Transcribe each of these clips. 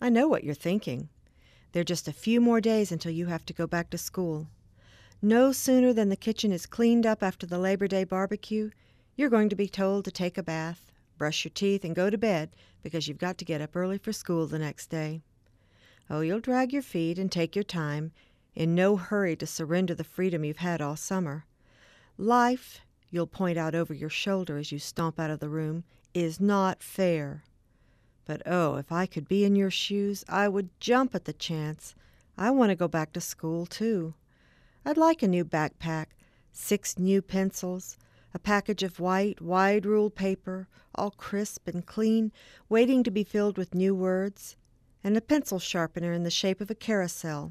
I know what you're thinking. There are just a few more days until you have to go back to school. No sooner than the kitchen is cleaned up after the Labor Day barbecue, you're going to be told to take a bath, brush your teeth, and go to bed because you've got to get up early for school the next day. Oh, you'll drag your feet and take your time, in no hurry to surrender the freedom you've had all summer. Life, you'll point out over your shoulder as you stomp out of the room, is not fair. But oh, if I could be in your shoes, I would jump at the chance. I want to go back to school, too. I'd like a new backpack, 6 new pencils, a package of white, wide-ruled paper, all crisp and clean, waiting to be filled with new words, and a pencil sharpener in the shape of a carousel.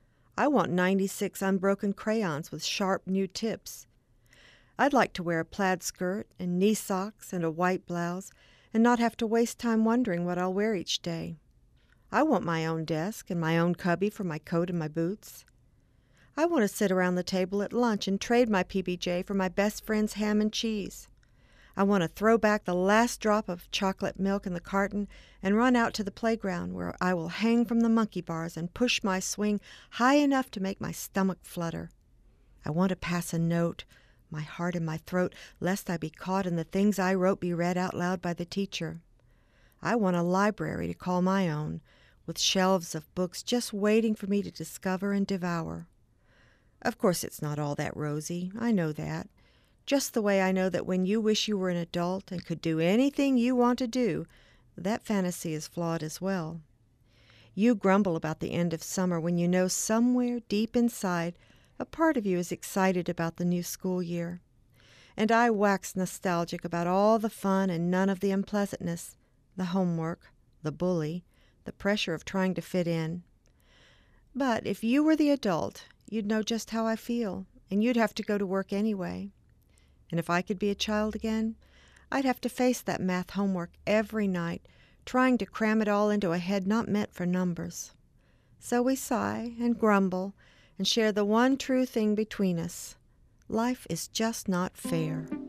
I want 96 unbroken crayons with sharp new tips. I'd like to wear a plaid skirt and knee socks and a white blouse and not have to waste time wondering what I'll wear each day. I want my own desk and my own cubby for my coat and my boots. I want to sit around the table at lunch and trade my PBJ for my best friend's ham and cheese. I want to throw back the last drop of chocolate milk in the carton and run out to the playground where I will hang from the monkey bars and push my swing high enough to make my stomach flutter. I want to pass a note, my heart in my throat, lest I be caught and the things I wrote be read out loud by the teacher. I want a library to call my own, with shelves of books just waiting for me to discover and devour. Of course it's not all that rosy, I know that. Just the way I know that when you wish you were an adult and could do anything you want to do, that fantasy is flawed as well. You grumble about the end of summer when you know somewhere deep inside a part of you is excited about the new school year. And I wax nostalgic about all the fun and none of the unpleasantness, the homework, the bully, the pressure of trying to fit in. But if you were the adult, you'd know just how I feel, and you'd have to go to work anyway. And if I could be a child again, I'd have to face that math homework every night, trying to cram it all into a head not meant for numbers. So we sigh and grumble and share the one true thing between us. Life is just not fair.